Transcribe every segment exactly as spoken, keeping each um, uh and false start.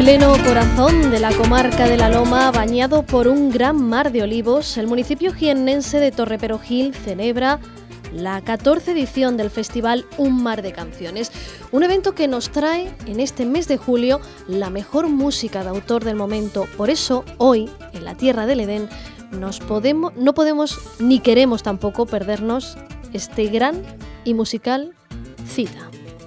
pleno corazón de la comarca de La Loma, bañado por un gran mar de olivos, el municipio jiennense de Torreperogil celebra la catorce edición del festival Un Mar de Canciones, un evento que nos trae en este mes de julio la mejor música de autor del momento. Por eso, hoy, en la tierra del Edén, nos podemos, no podemos ni queremos tampoco perdernos este gran y musical cita.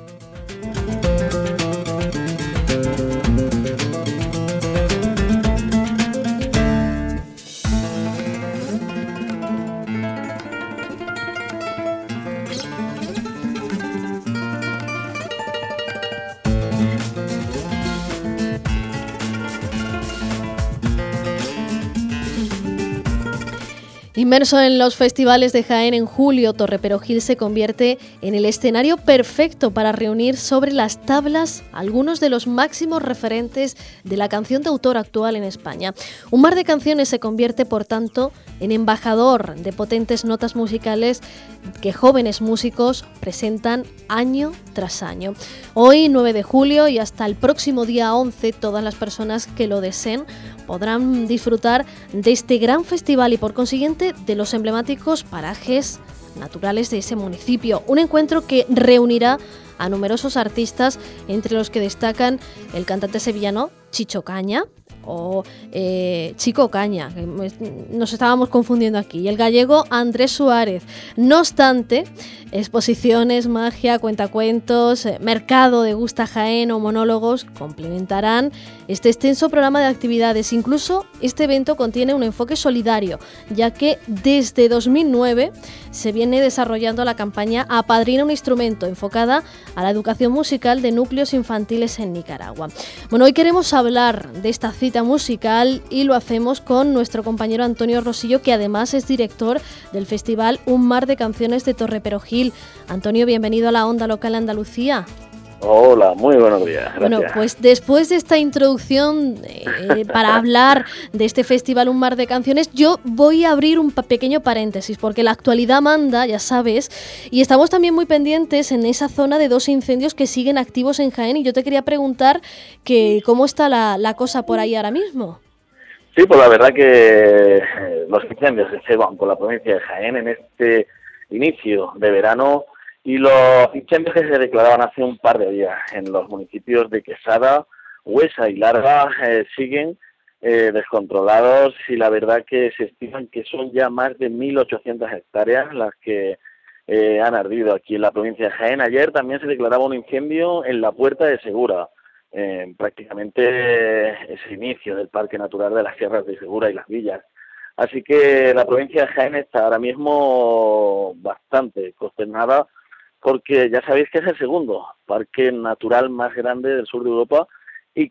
Inmerso en los festivales de Jaén en julio, Torreperogil se convierte en el escenario perfecto para reunir sobre las tablas algunos de los máximos referentes de la canción de autor actual en España. Un Mar de Canciones se convierte, por tanto, en embajador de potentes notas musicales que jóvenes músicos presentan año tras año. Hoy, nueve de julio, y hasta el próximo día once, todas las personas que lo deseen podrán disfrutar de este gran festival y, por consiguiente, de los emblemáticos parajes naturales de ese municipio. Un encuentro que reunirá a numerosos artistas, entre los que destacan el cantante sevillano Chicho Caña o eh, Chico Caña, que nos estábamos confundiendo aquí, y el gallego Andrés Suárez. No obstante, exposiciones, magia, cuentacuentos, eh, mercado de Gusta Jaén o monólogos complementarán este extenso programa de actividades. Incluso este evento contiene un enfoque solidario, ya que desde dos mil nueve se viene desarrollando la campaña Apadrina un instrumento, enfocada a la educación musical de núcleos infantiles en Nicaragua. Bueno, hoy queremos hablar de esta cita musical y lo hacemos con nuestro compañero Antonio Rosillo, que además es director del festival Un Mar de Canciones de Torreperogil. Antonio, bienvenido a la Onda Local Andalucía. Hola, muy buenos días. Gracias. Bueno, pues después de esta introducción eh, para hablar de este festival Un Mar de Canciones, yo voy a abrir un pequeño paréntesis, porque la actualidad manda, ya sabes, y estamos también muy pendientes en esa zona de dos incendios que siguen activos en Jaén, y yo te quería preguntar que cómo está la, la cosa por ahí ahora mismo. Sí, pues la verdad que los incendios se ceban por la provincia de Jaén en este inicio de verano, y los incendios que se declaraban hace un par de días en los municipios de Quesada, Huesa y Larga eh, siguen eh, descontrolados, y la verdad que se estiman que son ya más de mil ochocientas hectáreas las que eh, han ardido aquí en la provincia de Jaén. Ayer también se declaraba un incendio en la Puerta de Segura, eh, prácticamente ese inicio del Parque Natural de las Sierras de Segura y las Villas. Así que la provincia de Jaén está ahora mismo bastante consternada, porque ya sabéis que es el segundo parque natural más grande del sur de Europa y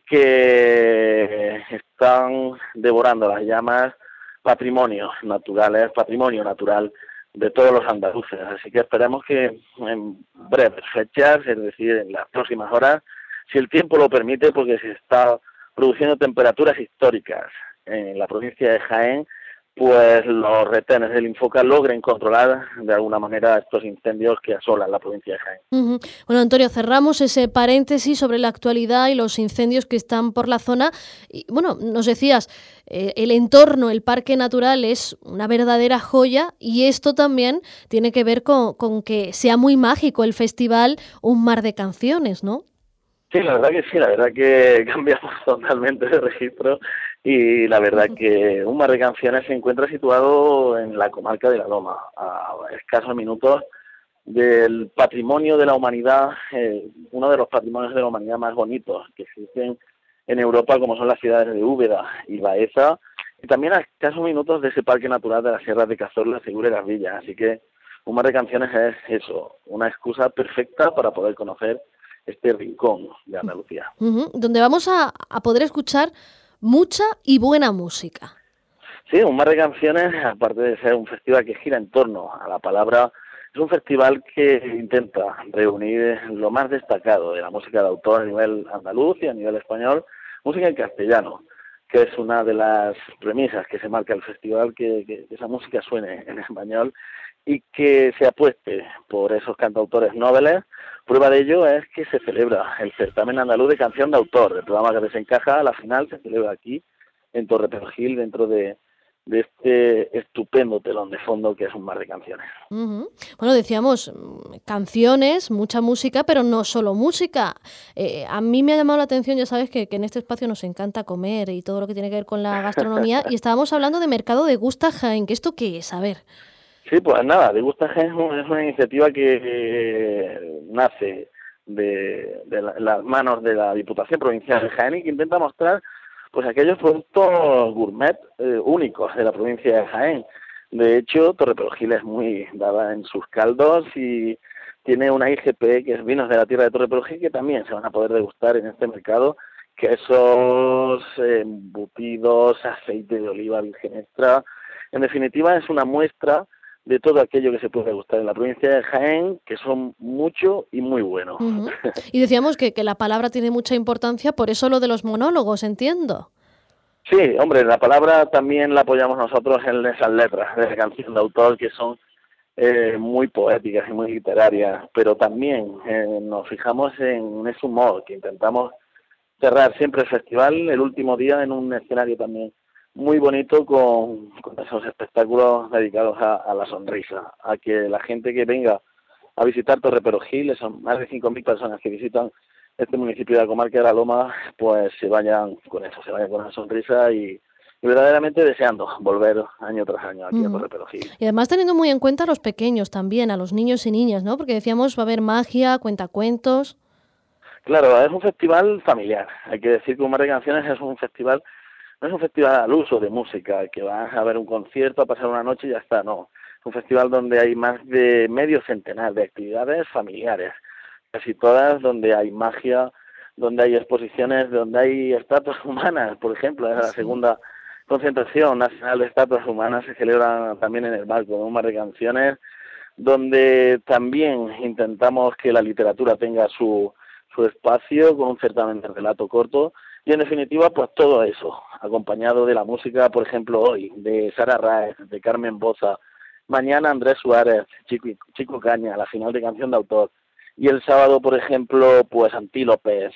que están devorando las llamas patrimonios naturales, patrimonio natural de todos los andaluces. Así que esperemos que en breves fechas, es decir, en las próximas horas, si el tiempo lo permite, porque se está produciendo temperaturas históricas en la provincia de Jaén, pues los retenes del Infoca logren controlar de alguna manera estos incendios que asolan la provincia de Jaén. Uh-huh. Bueno, Antonio, cerramos ese paréntesis sobre la actualidad y los incendios que están por la zona. Y, bueno, nos decías, eh, el entorno, el parque natural es una verdadera joya, y esto también tiene que ver con, con que sea muy mágico el festival Un Mar de Canciones, ¿no? Sí, la verdad que sí, la verdad que cambiamos totalmente de registro, y la verdad que Un Mar de Canciones se encuentra situado en la comarca de La Loma, a escasos minutos del patrimonio de la humanidad, eh, uno de los patrimonios de la humanidad más bonitos que existen en Europa, como son las ciudades de Úbeda y Baeza, y también a escasos minutos de ese parque natural de las Sierras de Cazorla, Segura y las Villas. Así que Un Mar de Canciones es eso, una excusa perfecta para poder conocer este rincón de Andalucía. Uh-huh. Donde vamos a, a poder escuchar mucha y buena música. Sí, Un Mar de Canciones, aparte de ser un festival que gira en torno a la palabra, es un festival que intenta reunir lo más destacado de la música de autor a nivel andaluz y a nivel español, música en castellano, que es una de las premisas que se marca el festival, que, que, que esa música suene en español y que se apueste por esos cantautores nobles. Prueba de ello es que se celebra el certamen andaluz de canción de autor, el programa que desencaja, la final se celebra aquí, en Torreperogil, dentro de, de este estupendo telón de fondo que es un mar de canciones. Uh-huh. Bueno, decíamos, canciones, mucha música, pero no solo música. Eh, a mí me ha llamado la atención, ya sabes que, que en este espacio nos encanta comer y todo lo que tiene que ver con la gastronomía, y estábamos hablando de Mercado Degusta Jaén, ¿que esto qué es? A ver. Sí, pues nada, Degusta Jaén es una iniciativa que eh, nace de, de la, las manos de la Diputación Provincial de Jaén y que intenta mostrar pues aquellos productos gourmet eh, únicos de la provincia de Jaén. De hecho, Torreperogil es muy dada en sus caldos y tiene una I G P, que es Vinos de la Tierra de Torreperogil, que también se van a poder degustar en este mercado, quesos, embutidos, aceite de oliva virgen extra. En definitiva, es una muestra de todo aquello que se puede gustar en la provincia de Jaén, que son mucho y muy buenos. Uh-huh. Y decíamos que, que la palabra tiene mucha importancia, por eso lo de los monólogos, entiendo. Sí, hombre, la palabra también la apoyamos nosotros en esas letras de la canción de autor, que son eh, muy poéticas y muy literarias, pero también eh, nos fijamos en ese humor, que intentamos cerrar siempre el festival el último día en un escenario también muy bonito, con, con esos espectáculos dedicados a, a la sonrisa, a que la gente que venga a visitar Torreperogil, son más de cinco mil personas que visitan este municipio de la comarca de la Loma, pues se vayan con eso, se vayan con una sonrisa y, y verdaderamente deseando volver año tras año aquí uh-huh. a Torreperogil. Y además teniendo muy en cuenta a los pequeños también, a los niños y niñas, ¿no? Porque decíamos va a haber magia, cuentacuentos. Claro, es un festival familiar. Hay que decir que Un Mar de Canciones es un festival, no es un festival al uso de música, que vas a ver un concierto, a pasar una noche y ya está, no. Es un festival donde hay más de medio centenar de actividades familiares, casi todas donde hay magia, donde hay exposiciones, donde hay estatuas humanas, por ejemplo, es la segunda concentración nacional de estatuas humanas, se celebra también en el marco de Un Mar de Canciones, donde también intentamos que la literatura tenga su, su espacio con un certamen de relato corto, y en definitiva pues todo eso, acompañado de la música, por ejemplo hoy, de Sara Raez, de Carmen Boza, mañana Andrés Suárez, Chico, Chico Caña, la final de canción de autor, y el sábado, por ejemplo, pues Antílopes,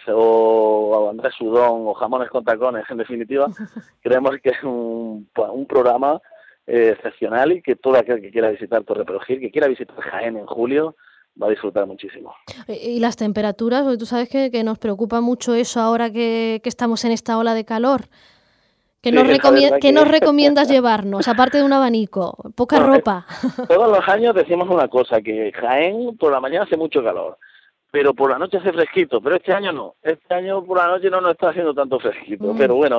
o Andrés Sudón, o Jamones con Tacones. En definitiva, creemos que es un, un programa eh, excepcional y que todo aquel que quiera visitar Torreperogil, que quiera visitar Jaén en julio, va a disfrutar muchísimo. ¿Y las temperaturas? Porque tú sabes que, que nos preocupa mucho eso ahora que, que estamos en esta ola de calor. ¿Qué, sí, nos, recomie- ¿qué que... nos recomiendas llevarnos, aparte de un abanico? Poca bueno, ropa. Es, todos los años decimos una cosa, que Jaén por la mañana hace mucho calor, pero por la noche hace fresquito, pero este año no. Este año por la noche no nos está haciendo tanto fresquito, mm. pero bueno,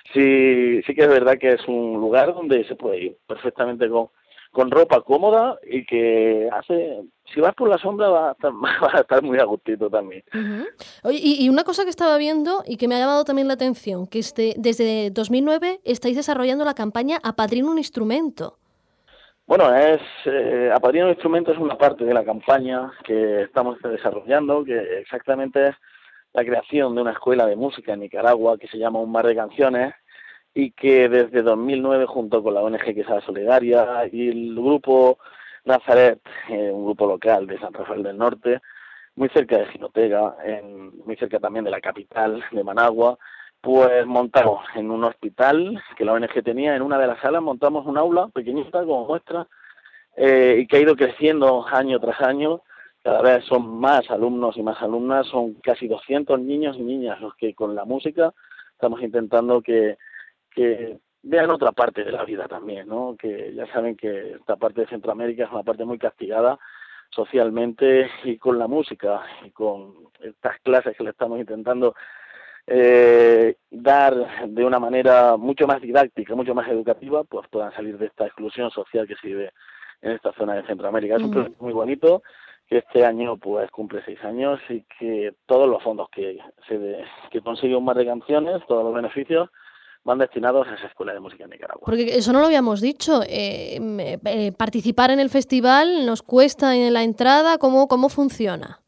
sí, sí que es verdad que es un lugar donde se puede ir perfectamente con, con ropa cómoda y que hace... Si vas por la sombra va a estar, va a estar muy a gustito también. Uh-huh. Oye, y, y una cosa que estaba viendo y que me ha llamado también la atención, que este, desde dos mil nueve estáis desarrollando la campaña Apadrina un instrumento. Bueno, es eh, Apadrina un instrumento es una parte de la campaña que estamos desarrollando, que exactamente es la creación de una escuela de música en Nicaragua que se llama Un Mar de Canciones, y que desde dos mil nueve, junto con la O N G Quesada Solidaria y el grupo Nazaret, eh, un grupo local de San Rafael del Norte, muy cerca de Jinotega, en, muy cerca también de la capital de Managua, pues montamos en un hospital que la O N G tenía, en una de las salas montamos un aula pequeñita como muestra, eh, y que ha ido creciendo año tras año. Cada vez son más alumnos y más alumnas, son casi doscientos niños y niñas los que con la música estamos intentando que, que vean otra parte de la vida también, ¿no? Que ya saben que esta parte de Centroamérica es una parte muy castigada socialmente, y con la música y con estas clases que le estamos intentando eh, dar de una manera mucho más didáctica, mucho más educativa, pues puedan salir de esta exclusión social que se vive en esta zona de Centroamérica. Es un proyecto muy bonito que este año pues cumple seis años y que todos los fondos que se de, que consigue Un Mar de Canciones, todos los beneficios, van destinados a esa escuela de música en Nicaragua. Porque eso no lo habíamos dicho. Eh, eh, participar en el festival nos cuesta en la entrada. ¿Cómo, cómo funciona?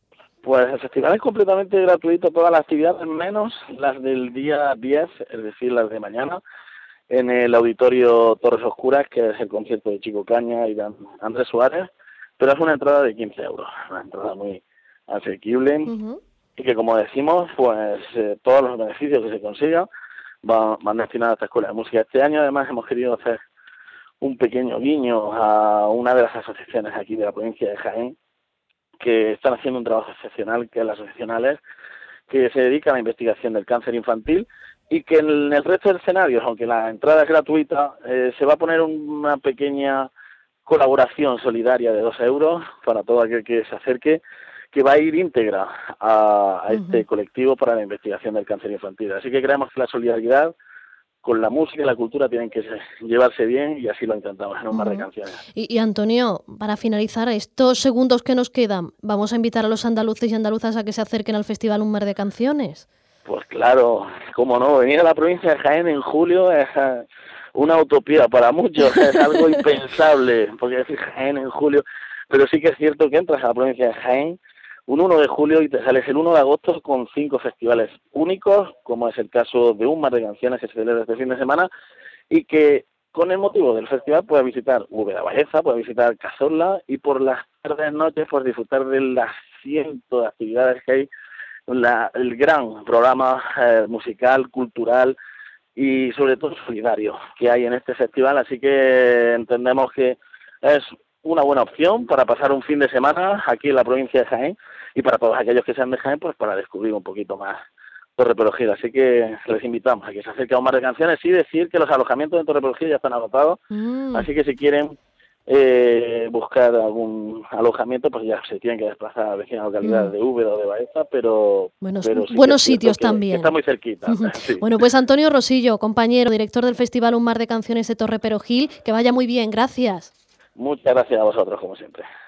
Pues el festival es completamente gratuito, todas las actividades, menos las del día diez, es decir, las de mañana, en el Auditorio Torres Oscuras, que es el concierto de Chico Caña y de Andrés Suárez, pero es una entrada de quince euros, una entrada muy asequible, uh-huh. y que, como decimos, pues eh, todos los beneficios que se consigan van, van destinados a esta escuela de música. Este año, además, hemos querido hacer un pequeño guiño a una de las asociaciones aquí de la provincia de Jaén, que están haciendo un trabajo excepcional, que es la Asociación ALER, que se dedica a la investigación del cáncer infantil, y que en el resto de escenarios, aunque la entrada es gratuita, eh, se va a poner una pequeña colaboración solidaria de dos euros para todo aquel que se acerque, que va a ir íntegra a, a este uh-huh. colectivo para la investigación del cáncer infantil. Así que creemos que la solidaridad con la música y la cultura tienen que llevarse bien, y así lo intentamos en un uh-huh. mar de canciones. Y, y Antonio, para finalizar, estos segundos que nos quedan, ¿vamos a invitar a los andaluces y andaluzas a que se acerquen al Festival Un Mar de Canciones? Pues claro, cómo no, venir a la provincia de Jaén en julio es una utopía para muchos, es algo impensable, porque decir Jaén en julio, pero sí que es cierto que entras a la provincia de Jaén un uno de julio y te sales el uno de agosto con cinco festivales únicos, como es el caso de Un Mar de Canciones, que se celebra este fin de semana, y que con el motivo del festival puedes visitar Úbeda Baeza, puedes visitar Cazorla, y por las tardes noches puedes disfrutar de las cientos de actividades que hay, la, el gran programa eh, musical, cultural y sobre todo solidario que hay en este festival. Así que entendemos que es una buena opción para pasar un fin de semana aquí en la provincia de Jaén, y para todos aquellos que sean de Jaén, pues para descubrir un poquito más Torreperogil. Así que les invitamos a que se acerquen a Un Mar de Canciones, y decir que los alojamientos de Torreperogil ya están agotados, mm. así que si quieren eh, buscar algún alojamiento, pues ya se tienen que desplazar a vecinas localidades mm. de Úbeda o de Baeza, pero, buenos, pero sí buenos sitios que, también. Que está muy cerquita. Uh-huh. Sí. Bueno, pues Antonio Rosillo, compañero, director del Festival Un Mar de Canciones de Torreperogil, que vaya muy bien, gracias. Muchas gracias a vosotros, como siempre.